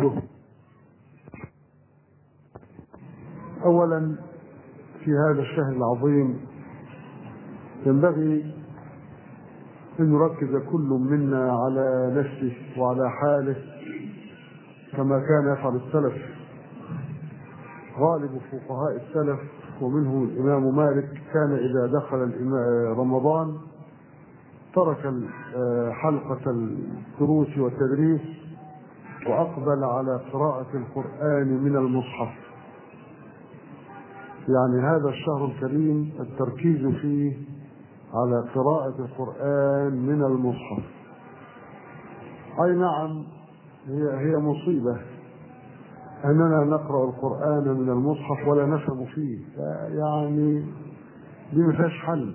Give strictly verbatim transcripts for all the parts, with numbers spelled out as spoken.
ورسوله. أولا في هذا الشهر العظيم ينبغي أن يركز كل منا على نفسه وعلى حاله كما كان يفعل السلف. غالب فقهاء السلف ومنهم الإمام مالك كان إذا دخل رمضان ترك حلقة الدروس والتدريس وأقبل على قراءة القرآن من المصحف. يعني هذا الشهر الكريم التركيز فيه على قراءة القرآن من المصحف. أي نعم، هي هي مصيبة أننا نقرأ القرآن من المصحف ولا نفهم فيه، يعني دي ما فيهاش حل.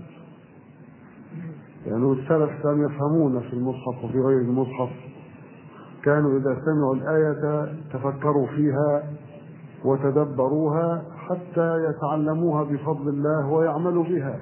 يعني السلف كانوا يفهمون في المصحف وفي غير المصحف، كانوا إذا سمعوا الآية تفكروا فيها وتدبروها حتى يتعلموها بفضل الله ويعملوا بها.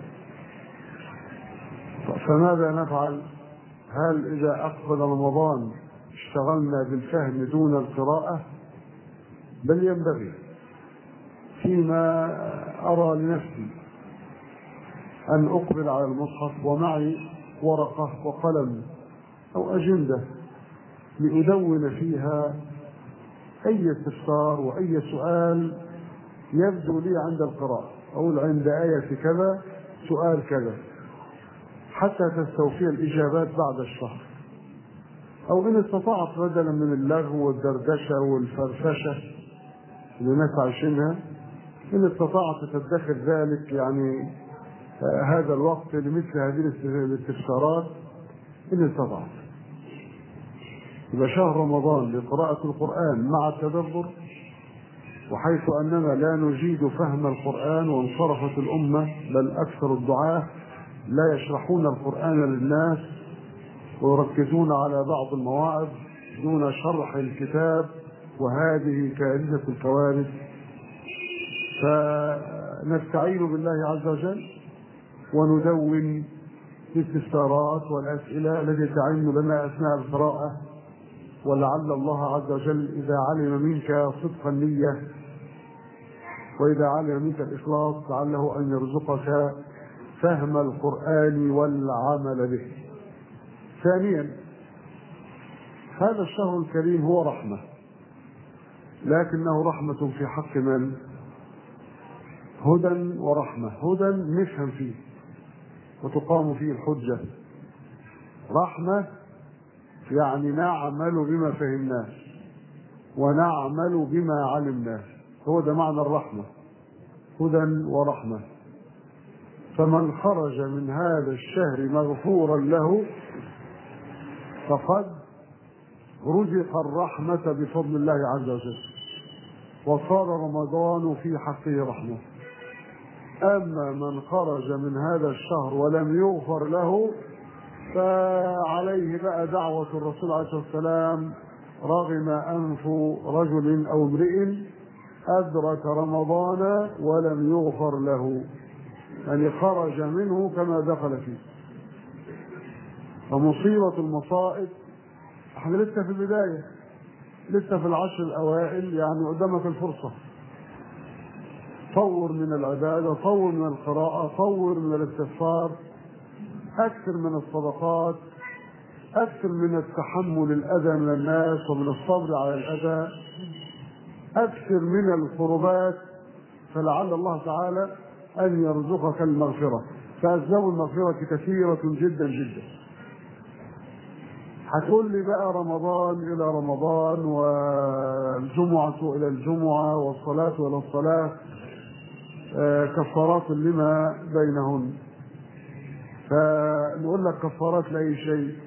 فماذا نفعل؟ هل إذا أقبل رمضان اشتغلنا بالفهم دون القراءة؟ بل ينبغي فيما أرى لنفسي أن أقبل على المصحف ومعي ورقة وقلم أو أجندة لأدون فيها أي استفسار وأي سؤال يبدو لي عند القراءة، أقول عند آية كذا سؤال كذا، حتى تستوفي الإجابات بعد الشهر. أو إن استطعت بدلا من اللغو والدردشة والفرفشة اللي الناس عايشينها، إن استطعت تدخر ذلك يعني آه هذا الوقت لمثل هذه الاستفسارات إن استطعت. يبقى شهر رمضان لقراءة القرآن مع التدبر، وحيث أننا لا نجيد فهم القرآن وانصرفت الأمة، بل أكثر الدعاة لا يشرحون القرآن للناس ويركزون على بعض المواعظ دون شرح الكتاب، وهذه كارثة الكوارث. فنستعين بالله عز وجل وندون الاستفسارات والأسئلة التي تعين لنا أثناء القراءة، ولعل الله عز وجل إذا علم منك صدق النية وإذا علم منك الإخلاص لعله أن يرزقك فهم القرآن والعمل به. ثانيا، هذا الشهر الكريم هو رحمة، لكنه رحمة في حق من؟ هدى ورحمة. هدى نفهم فيه وتقام فيه الحجة، رحمة يعني نعمل بما فهمناه ونعمل بما علمناه، هو ده معنى الرحمة، هدى ورحمة. فمن خرج من هذا الشهر مغفورا له فقد رزق الرحمة بفضل الله عز وجل، وصار رمضان في حقه رحمة. أما من خرج من هذا الشهر ولم يغفر له فعليه بقى دعوة الرسول عليه الصلاة والسلام: رغم أنف رجل أو امرئ أدرك رمضان ولم يغفر له، يعني خرج منه كما دخل فيه. فمصيبة المصائب، احنا لسه في البداية، لسه في العشر الأوائل، يعني قدامك الفرصة. طور من العبادة، طور من القراءة، طور من الاستغفار، أكثر من الصدقات، أكثر من التحمل الأذى من الناس ومن الصبر على الأذى، أكثر من القربات، فلعل الله تعالى أن يرزقك المغفرة. فأسباب المغفرة كثيرة جدا جدا. هتقول لي بقى رمضان إلى رمضان والجمعة إلى الجمعة والصلاة إلى الصلاة كفارات لما بينهن. فنقول لك كفارات لأي شيء،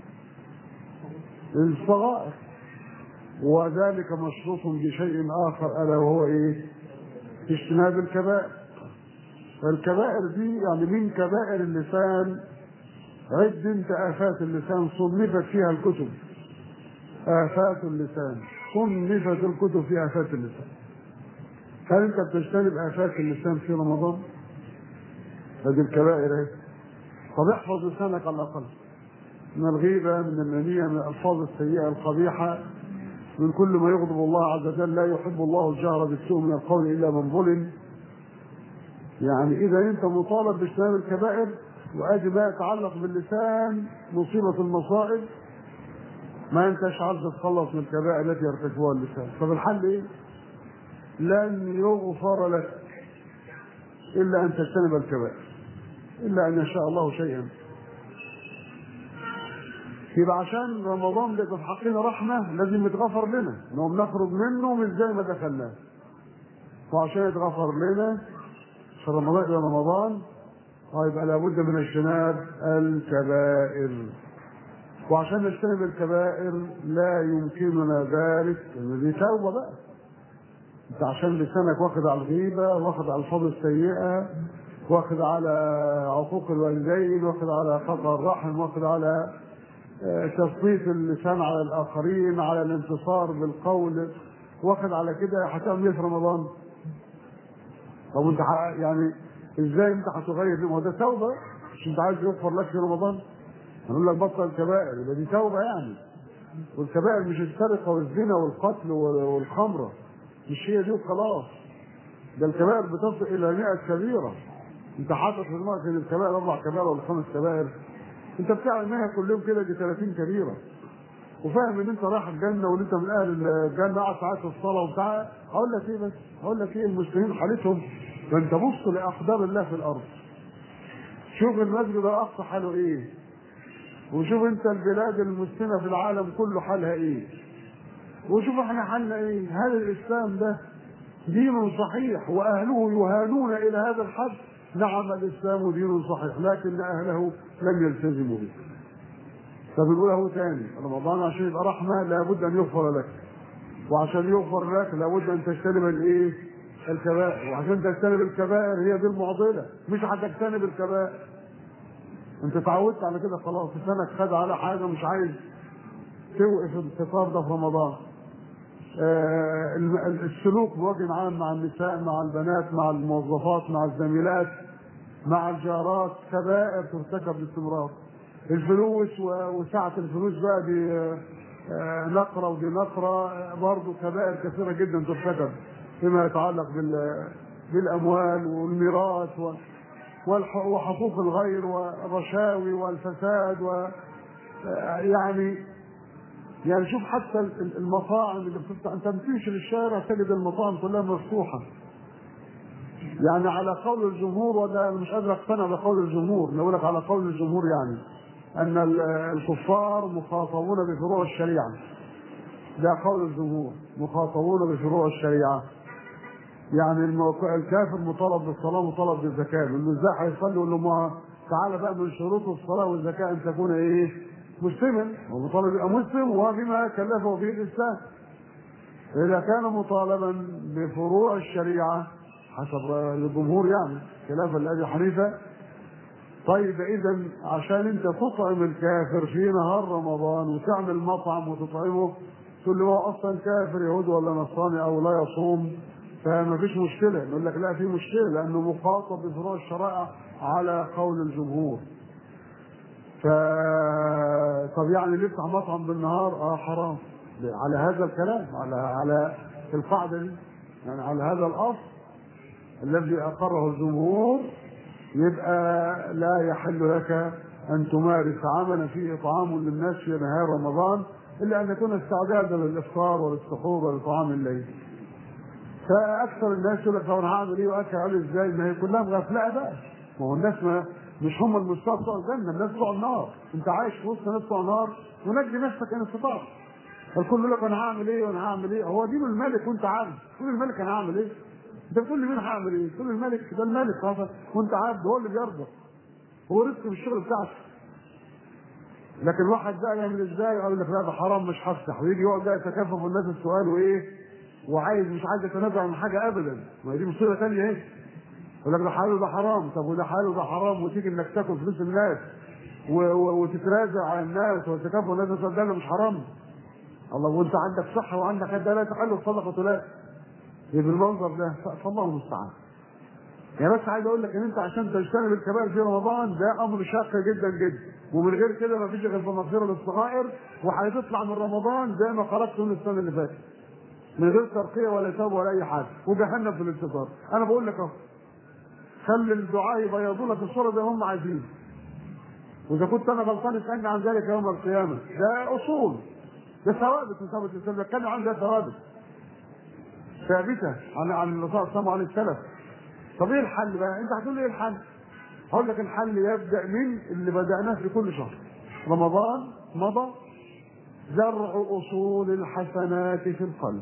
للصغائر، وذلك مشروط بشيء آخر ألا وهو إيه؟ اجتناب الكبائر. فالكبائر دي يعني من كبائر اللسان. عد انت آفات اللسان صنفت فيها الكتب، آفات اللسان صنفت الكتب في آفات اللسان. هل انت بتجتنب آفات اللسان في رمضان؟ هذه الكبائر ايه؟ طب احفظ لسانك على الأقل من الغيبة، من النميمة، من الألفاظ السيئة القبيحة، من كل ما يغضب الله عز وجل. لا يحب الله الجهر بالسوء من القول إلا من ظلم. يعني إذا أنت مطالب باجتناب الكبائر، وأدي ما يتعلق باللسان مصيبة المصائب، ما أنتش عارف تتخلص من الكبائر التي يرتكبها اللسان. طب الحل إيه؟ لن يغفر لك إلا أن تجتنب الكبائر، إلا أن يشاء الله شيئا. يبقى عشان رمضان ده في حقنا رحمة لازم يتغفر لنا، إنه بنخرج منه مش زي ما دخلناه. وعشان يتغفر لنا في رمضان إلى رمضان يبقى لابد من اجتناب الكبائر. وعشان نجتنب الكبائر لا يمكننا ذلك، لأن دي توبة بقى. أنت عشان لسانك واخد على الغيبة، واخد على الفضل السيئة، واخد على عقوق الوالدين، واخد على قطع الرحم، واخد على تسليط اللسان على الآخرين، على الانتصار بالقول، واخد على كده، هتعمل ايه في رمضان؟ طب انت يعني ازاي انت هتغير؟ ما ده توبه، مش انت عايز يغفر لك في رمضان؟ هنقول لك بطل الكبائر، يبقى دي توبه يعني. والكبائر مش السرقه والزنا والقتل والخمره، مش هي دي وخلاص. ده الكبائر بتصل الى مئة كبيره. انت حاطط في دماغك ان الكبائر اربع كبائر ولا خمس كبائر، انت بتعمل منها كل يوم كده دي ثلاثين كبيره، وفاهم ان انت رايح الجنه وان انت من اهل الجنه، قاعد ساعات في الصلاه وبتاع. هقول لك ايه بس، هقول لك ايه، المسلمين حالتهم، ده انت بص لاقدار الله في الارض. شوف المسجد الاقصى حاله ايه، وشوف انت البلاد المسلمه في العالم كله حالها ايه، وشوف احنا حالنا ايه. هل الاسلام ده دين صحيح واهله يهانون الى هذا الحد؟ نعم الاسلام دين صحيح، لكن اهله لم يلتزموا به. فبنقول اهو تاني، رمضان عشان يبقى رحمه لابد ان يغفر لك، وعشان يغفر لك لابد ان تجتنب الايه؟ الكبائر. وعشان تجتنب الكبائر هي دي المعضله، مش هتجتنب الكبائر. انت اتعودت على كده خلاص، لسانك خد على حاجه، مش عايز توقف الانتصار ده في رمضان. آه السلوك بوجه عام مع النساء، مع البنات، مع الموظفات، مع الزميلات، مع الجارات، كبائر ترتكب باستمرار. الفلوس وسعة الفلوس بقى دي نقرة ودي نقرة، برضه كبائر كثيرة جدا ترتكب فيما يتعلق بالأموال والميراث وحقوق الغير والرشاوي والفساد. و يعني يعني شوف حتى المطاعم اللي بتفتح، انت بتمشي في الشارع تجد المطاعم كلها مفتوحة. يعني على قول الجمهور، ولا مش قادر اقتنع بقول الجمهور، نقول لك على قول الجمهور يعني أن الكفار مخاطبون بفروع الشريعة. ده قول الجمهور، مخاطبون بفروع الشريعة. يعني الكافر مطالب بالصلاة مطالب بالزكاة، لأنه ازاي هيصلي؟ يقول له ما تعالى بقى من شروط الصلاة والزكاة أن تكون إيه؟ مسلما. هو مطالب يبقى مسلم وبما كلفه به الإسلام. إذا كان مطالبا بفروع الشريعة حسب الجمهور يعني خلافا لأبي حنيفة، طيب اذا عشان انت تطعم الكافر في نهار رمضان وتعمل مطعم وتطعمه، تقول له هو اصلا كافر يهودي ولا نصراني او لا يصوم، فما فيش مشكله. نقول لك لا، في مشكله، لانه مخاطب بفروع الشرائع على قول الجمهور. ف طب يعني اللي يفتح مطعم بالنهار اه حرام على هذا الكلام، على على القاعده دي، يعني على هذا الاصل الذي اقره الجمهور، يبقى لا يحل لك أن تمارس عملا فيه إطعام للناس في نهار رمضان إلا أن يكون استعدادا للإفطار والسحور ولطعام الليل. فأكثر الناس يقول لك طب أنا هعمل إيه وأكل عليه إزاي؟ ما هي كلها مغفلة بقى. ما هو الناس ما مش هم المستوى بتوع الجنة، الناس بتوع النار. أنت عايش في وسط ناس بتوع النار ونجي نفسك إن استطعت. الكل يقول لك أنا هعمل إيه وأنا هعمل إيه؟ هو دين الملك وأنت عارف، تقول الملك أنا هعمل إيه؟ انت بتقول لي مين هعمل ايه؟ تقول الملك، ده الملك خلاص وانت عارف هو اللي بيرضى، هو رزق في الشغل بتاعك. لكن الواحد بقى يعمل ازاي؟ يقول لك لا ده حرام مش هفتح، ويجي يقعد بقى يتكفف الناس السؤال وايه؟ وعايز مش عايز يتنازع عن حاجه ابدا. ما دي مصيبه ثانيه اهي. يقول لك ده حلال وده حرام، طب وده حلال وده حرام، وتيجي انك تاكل فلوس الناس وتتنازع على الناس وتكفف الناس، ده مش حرام؟ الله، وانت عندك صحه وعندك هذا لا تحل الصدقه لا. بالمنظر ده فالله المستعان. يعني بس عايز اقول لك ان انت عشان تجتنب الكبائر في رمضان ده امر شاق جدا جدا، ومن غير كده ما فيش غير في مغفره للصغائر، وهتطلع من رمضان زي ما خرجت من السنه اللي فاتت من غير ترقيه ولا توبه ولا اي حاجه، وجهنم في الانتظار. انا بقول لك اهو، خلي الدعاء يبيضوا لك الصوره زي ما هم عايزين، واذا كنت انا غلطان اسالني عن ذلك يوم القيامه. ده اصول، ده ثوابت من ثوابت الاسلام، بتكلم عن ده ثوابت ثابته عن عن الرسول صلى الله عليه وسلم وعن السلف. طب ايه الحل بقى؟ انت هتقول لي ايه الحل؟ هقول لك الحل يبدا من اللي بداناه في كل شهر. رمضان مضى، زرع اصول الحسنات في القلب.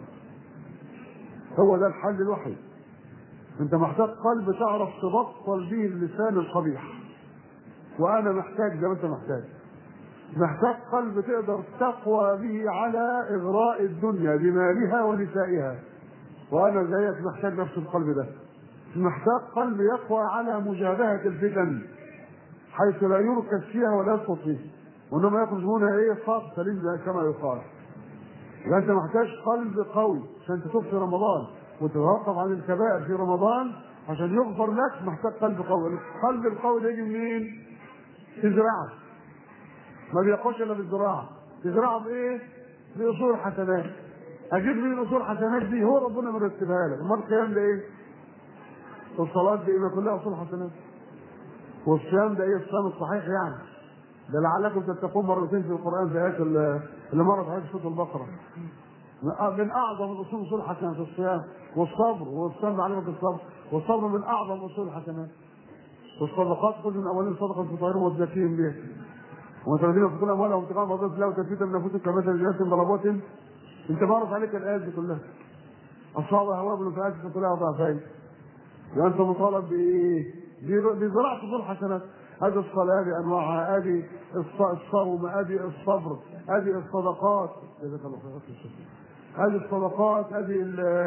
هو ده الحل الوحيد. انت محتاج قلب تعرف تبطل به اللسان القبيح، وانا محتاج زي ما انت محتاج. محتاج قلب تقدر تقوى به على اغراء الدنيا بمالها ونسائها، وانا زيك محتاج نفس القلب ده. محتاج قلب يقوى على مجابهه الفتن حيث لا يركز فيها ولا يسقط فيها، وانما يخرج منها ايه؟ صاف سليم زي كما يقال. يبقى انت محتاج قلب قوي عشان تتوب في رمضان وتتوقف عن الكبائر في رمضان عشان يغفر لك. محتاج قلب قوي. القلب القوي ده يجي منين؟ تزرعه، ما بيقوش الا بالزراعه. تزرعه بايه؟ باصول الحسنات. اجيب منين اصول الحسنات دي؟ هو ربنا مرتبها لك. امال القيام ده ايه؟ والصلاه دي ما كلها اصول حسنات. والصيام ده ايه؟ الصيام الصحيح يعني. ده لعلكم تتقون مرتين في القران في ايات اللي مرت عليك سوره البقره. من اعظم الاصول اصول الحسنات الصيام والصبر، والصبر علامه الصبر، والصبر من اعظم اصول الحسنات. والصدقات كل من اولين صدقه تطهرهم وتزكيهم بها. ومتردين ينفقون اموالهم ابتغاء مرضات الله وتثبيتا من انفسهم كمثل جنات ضربات. انت بعرف عليك الايات دي كلها. اصابها وابل فاسد كلها ضعفين. وانت مطالب بايه؟ بزراعه اصول الحسنات. هذه الصلاه بانواعها، هذه الصوم، هذه الصبر، هذه الصدقات، جزاك الله خير، هذه الصدقات، هذه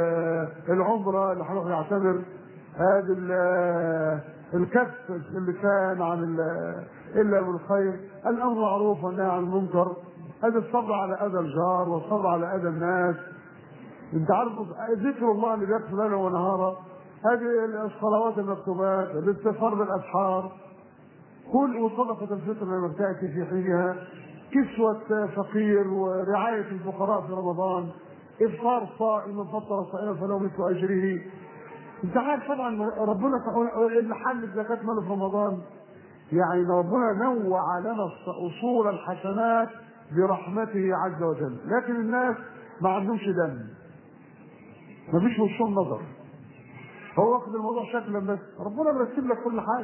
العمره اللي هنروح يعتمر، هذه الكف اللسان عن الا بالخير، الامر معروف والنهي عن المنكر، هذا الصبر على اذى الجار والصبر على اذى الناس. انت عارف ذكر الله اللي بيغفر لنا ونهارا، هذه الصلوات المكتوبات، الاستغفار بالاسحار، كل وصدقه الفطر لما تاتي في حينها، كسوه فقير ورعايه الفقراء في رمضان، افطار صائم فطر صائما فله مثل اجره. انت عارف طبعا ربنا اللي حل الزكاه ماله في رمضان، يعني ربنا نوع لنا اصول الحسنات برحمته عز وجل. لكن الناس ما عندهمش دم، ما فيش وشهم نظر، هو واخد الموضوع شكلا بس. ربنا مرتب لك كل حاجه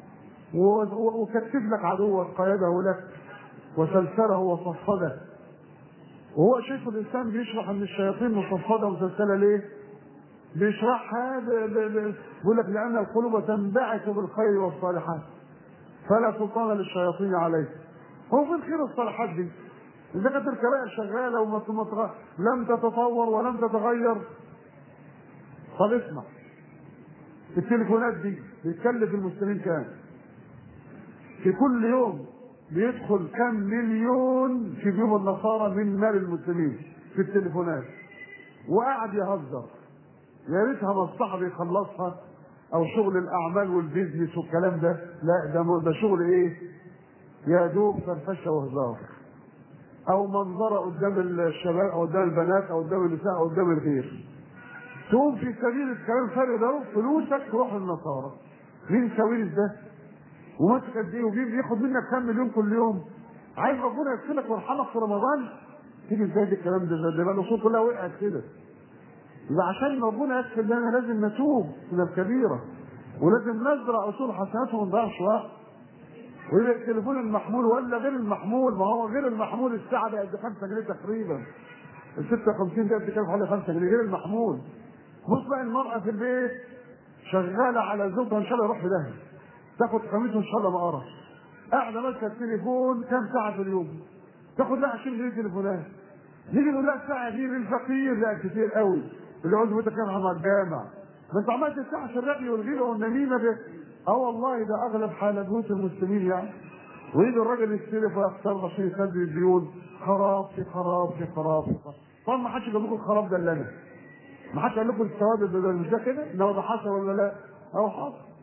وكتب لك عدوك قيده لك وسلسله وصفده. وهو شايف الانسان بيشرح ان الشياطين مصفده وسلسله ليه؟ بيشرحها بيقول لك لان القلوب تنبعث بالخير والصالحات فلا سلطان للشياطين عليه. هو في الخير والصالحات دي اذا كانت الكبائر شغاله وما لم تتطور ولم تتغير. طب اسمع، التليفونات دي بتكلف المسلمين كام؟ في كل يوم بيدخل كم مليون في جيوب النصارى من مال المسلمين في التليفونات، وقاعد يهزر. يا ريتها مصلحه بيخلصها او شغل الاعمال والبيزنس والكلام ده، لا ده ده شغل ايه؟ يا دوب فرفشه وهزار او منظره قدام الشباب او قدام البنات او قدام النساء او قدام الغير. تقوم في سبيل الكلام الفارغ ده فلوسك تروح للنصارى. مين ساويرس ده؟ وماسك قد ايه وبياخد منك كام مليون كل يوم؟ عايز ربنا يغفرك ويرحمك في رمضان؟ تيجي ازاي الكلام ده؟ ده بقى الاصول كلها وقعت كده. يبقى عشان ربنا يغفر لنا لازم نتوب من الكبيره، ولازم نزرع اصول حسنات وما نضيعش وقت. ويبقى التليفون المحمول ولا غير المحمول، ما هو غير المحمول الساعه بقت ب خمسة جنيه تقريبا. ال ستة وخمسين ده بتكلف حوالي خمسة جنيه غير المحمول. بص بقى المرأة في البيت شغالة على زوجها ان شاء الله يروح في داهية، تاخد قميصه ان شاء الله مقرة، قاعدة ماسكة التليفون كام ساعة في اليوم؟ تاخد لها عشرين جنيه تليفونات. نيجي نقول لها الساعة دي للفقير، لا كتير قوي، اللي عاوز متكلم مع الجامع. ما انت عملت الساعة عشان الرغي والغيبة والنميمة ده. اه والله ده اغلب حال بيوت المسلمين يعني. ويجي الراجل يستلف ويختار عشان يسدد الديون، خراب في خراب في خراب في خراب. طبعا ما حدش جاب لكم الخراب ده الا انا. ما حدش قال لكم الثواب ده مش ده كده؟ ان هو ده حصل ولا لا؟ اهو حصل.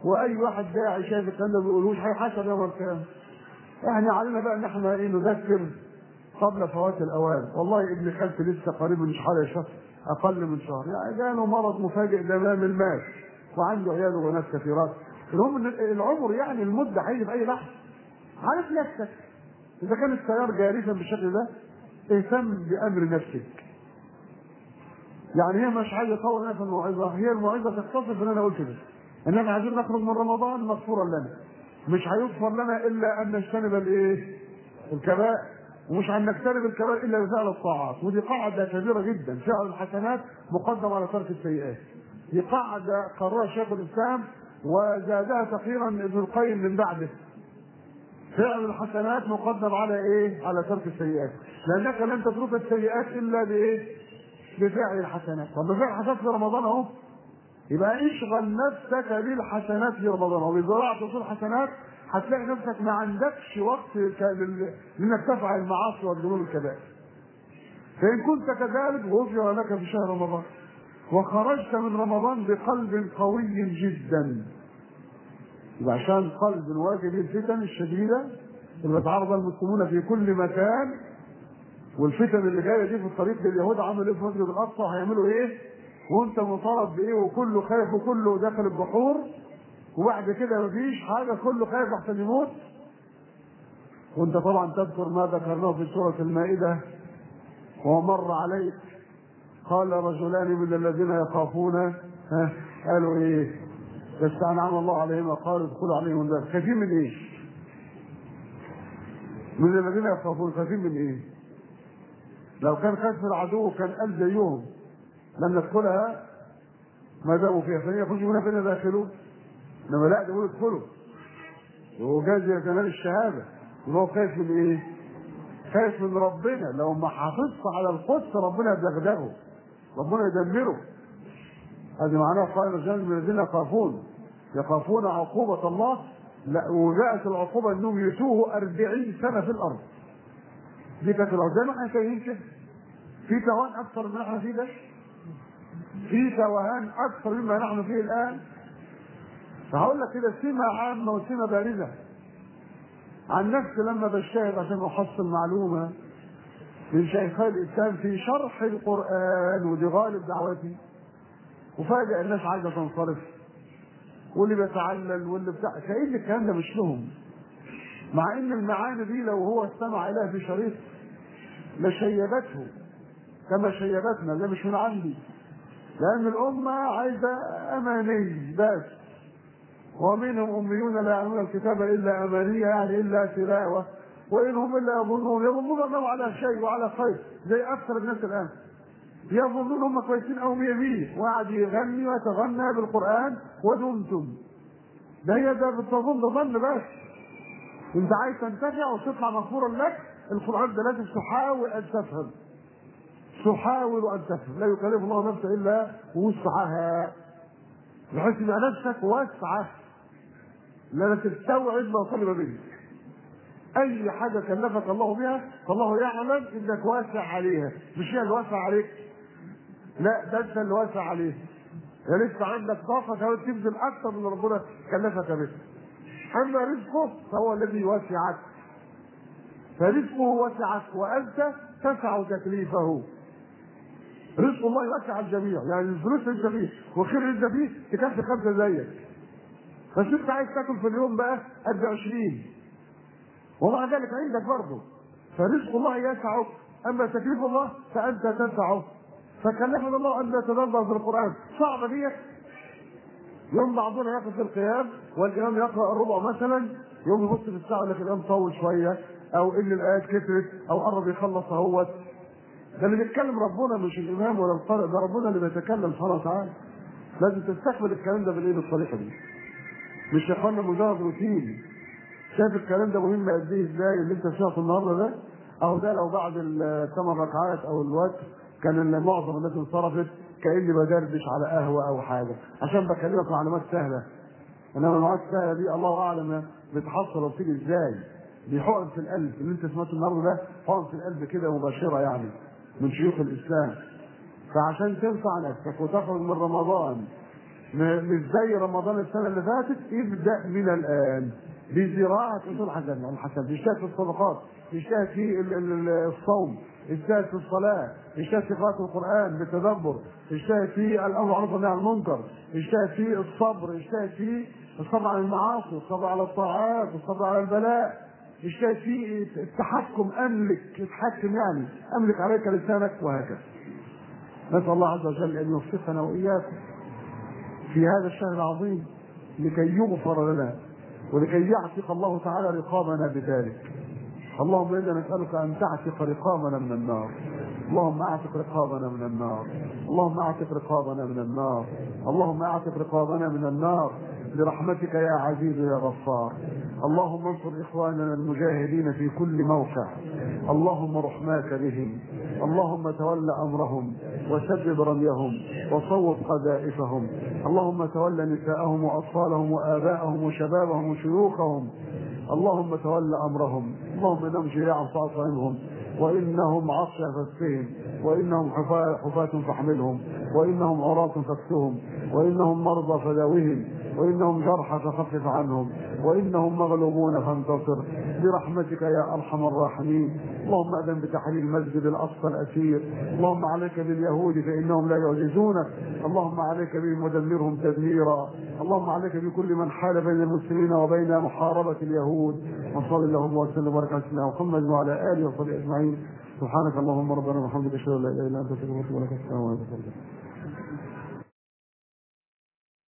واي واحد داعي شايف الكلام ده ما بيقولوش هيحاسب يوم القيامه. احنا علينا بقى ان احنا ايه نذكر قبل فوات الاوان. والله ابن خالتي لسه قريب من حوالي شهر، اقل من شهر، يعني جاله مرض مفاجئ دمام المات وعنده عياله وناس كثيرات. المهم العمر يعني المده هيجي في اي لحظه. عارف نفسك اذا كان السيار جالسا بالشكل ده اهتم بامر نفسك. يعني هي مش عايزه اطول في الموعظه، هي الموعظه تختصر في اللي انا قلت ده، ان احنا عايزين نخرج من رمضان مغفورا لنا. مش هيغفر لنا الا ان نجتنب الايه؟ الكبائر. ومش هن نجتنب الكبائر الا بفعل الطاعات، ودي قاعده كبيره جدا، فعل الحسنات مقدم على ترك السيئات. دي قاعده قررها شيخ الاسلام وزادها تقريبا ابن القيم من بعده. فعل الحسنات مقدم على ايه؟ على ترك السيئات، لانك لن تترك السيئات الا بايه؟ بفعل الحسنات. طب بفعل الحسنات في رمضان اهو، يبقى اشغل نفسك بالحسنات في رمضان وبزراعه اصول حسنات، هتلاقي نفسك ما عندكش وقت انك تفعل المعاصي والذنوب الكبائر. فان كنت كذلك غفر لك في شهر رمضان وخرجت من رمضان بقلب قوي جدا. يبقى عشان قلب واجه الفتن الشديده اللي بيتعرض المسلمون في كل مكان، والفتن اللي جايه دي في الطريق لليهود عملوا ايه في مسجد الاقصى وهيعملوا ايه، وانت مطالب بايه، وكله خايف وكله داخل البحور، وبعد كده مفيش حاجه كله خايف احسن يموت. وانت طبعا تذكر ما ذكرناه في سوره المائده ومر عليك قال رجلان من الذين يخافون، ها قالوا ايه؟ بس انعم الله عليهم قالوا ادخلوا عليهم الباب. خايفين من ايه؟ من الذين يخافون خايفين من ايه؟ لو كان خايف من العدو كان قال زيهم لم ندخلها ما داموا فيها، فان يخرجوا منها فإنا داخلون. انما لا، دول يدخلوا وجاز كمان الشهاده. وهو خايف من ايه؟ خايف من ربنا. لو ما حافظت على القدس ربنا يدغدغه، ربنا يدمره. هذه معناها قال رجال من الذين يخافون يخافون عقوبه الله. لا، وجاءت العقوبه انهم يتوهوا أربعين سنه في الارض. دي كانت العقوبه زي ما احنا شايفين كده. في توهان اكثر من احنا فيه ده؟ في توهان اكثر مما نحن فيه الان. فهقول لك كده سمه عامه وسمه بارزه عن نفسي لما بجتهد عشان احصل معلومه من شيخي الاسلام في شرح القران، ودي غالب دعوتي، وفاجئ الناس عايزه تنصرف واللي بيتعلل واللي بتاع، كأن الكلام ده مش لهم، مع ان المعاني دي لو هو استمع اليها في شريط لشيبته كما شيبتنا. ده مش من عندي، لان الامه عايزه اماني بس، ومنهم اميون لا يعلمون الكتاب الا امانيه، يعني الا تلاوه، وانهم الا يظنون يظنون انهم على شيء وعلى خير، زي اكثر الناس الان يظنون هم كويسين او مية مية، وقعد يغني ويتغنى بالقران ودمتم. ده هي ده بتظن ظن بس. انت عايز تنتفع وتطلع مغفورا لك، القران ده لازم تحاول ان تفهم، تحاول ان تفهم. لا يكلف الله نفسا الا وسعها، بحيث يبقى نفسك واسعه لا تستوعب ما طلب منك. اي حاجه كلفك الله بها فالله يعلم انك واسع عليها، مش هي اللي واسع عليك، لا ده انت اللي واسع عليه. يا لسه عندك طاقه كمان تبذل اكثر من ربنا كلفك به. اما رزقه فهو الذي يوسعك، فرزقه وسعك وانت تسع تكليفه. رزق الله يوسع الجميع، يعني الفلوس انت فيه وخير انت فيه تكفي خمسه زيك، بس انت عايز تاكل في اليوم بقى قد عشرين، ومع ذلك عندك برضه. فرزق الله يسعك، اما تكليف الله فانت تسعه. فكلفنا الله ان نتدبر في القران. صعبه ديت. يوم بعضنا يقف في القيام والامام يقرا الربع مثلا، يوم يبص في الساعه يقول لك الامام طول شويه، او ان الايات كترت، او قرب يخلص اهوت. ده اللي بيتكلم ربنا مش الامام ولا القارئ، ده ربنا اللي بيتكلم سبحانه وتعالى. لازم تستقبل الكلام ده بالايه؟ بالطريقه دي. مش يا اخوانا مجرد روتين. شايف الكلام ده مهم قد ايه ازاي اللي انت شايفه النهارده ده؟ اهو ده لو بعد الثمان ركعات او الوقت كان معظم الناس انصرفت كاني بدردش على قهوه او حاجه، عشان بكلمك معلومات سهله. انما المعلومات السهله دي الله اعلم بتحصل وبتيجي ازاي. دي حقن في القلب اللي انت سمعته النهارده ده، حقن في القلب كده مباشره يعني من شيوخ الاسلام. فعشان تنفع نفسك وتخرج من رمضان مش زي رمضان السنه اللي فاتت. ابدا من الان بزراعه اصول حسن الحسن، يجتهد في الصدقات، يجتهد في الصوم، يجتهد في الصلاه، يجتهد في قراءه القران بالتدبر، يجتهد في الامر بالمعروف والنهي عن المنكر، يجتهد في الصبر، يجتهد في الصبر على المعاصي، الصبر على الطاعات، الصبر على البلاء، يجتهد في التحكم، املك تتحكم يعني املك عليك لسانك، وهكذا. نسال الله عز وجل ان يوفقنا واياكم في هذا الشهر العظيم لكي يغفر لنا ولكي يعتق الله تعالى رقابنا بذلك. اللهم انا نسالك ان تعتق رقابنا من النار، اللهم اعتق رقابنا من النار، اللهم اعتق رقابنا من النار، اللهم اعتق رقابنا من النار برحمتك يا عزيز يا غفار. اللهم انصر اخواننا المجاهدين في كل موقع، اللهم رحماك بهم، اللهم تول امرهم وسدد رميهم وصوب قذائفهم، اللهم تول نساءهم واطفالهم واباءهم وشبابهم وشيوخهم، اللهم تول امرهم، اللهم انهم جياع فاعف عنهم، وانهم عصي فاسقهم، وانهم حفاة فاحملهم، وانهم عراة فاكسهم، وانهم مرضى فداوهم، وانهم جرحى فخفف عنهم، وانهم مغلوبون فانتصر برحمتك يا ارحم الراحمين. اللهم اذن بتحرير المسجد الاقصى الاسير، اللهم عليك باليهود فانهم لا يعجزونك، اللهم عليك بهم ودمرهم تدميرا، اللهم عليك بكل من حال بين المسلمين وبين محاربه اليهود. وصل اللهم وسلم وبارك على سيدنا محمد وعلى اله وصحبه اجمعين. سبحانك اللهم ربنا وبحمدك اشهد ان لا اله الا انت استغفرك واتوب اليك. السلام عليكم.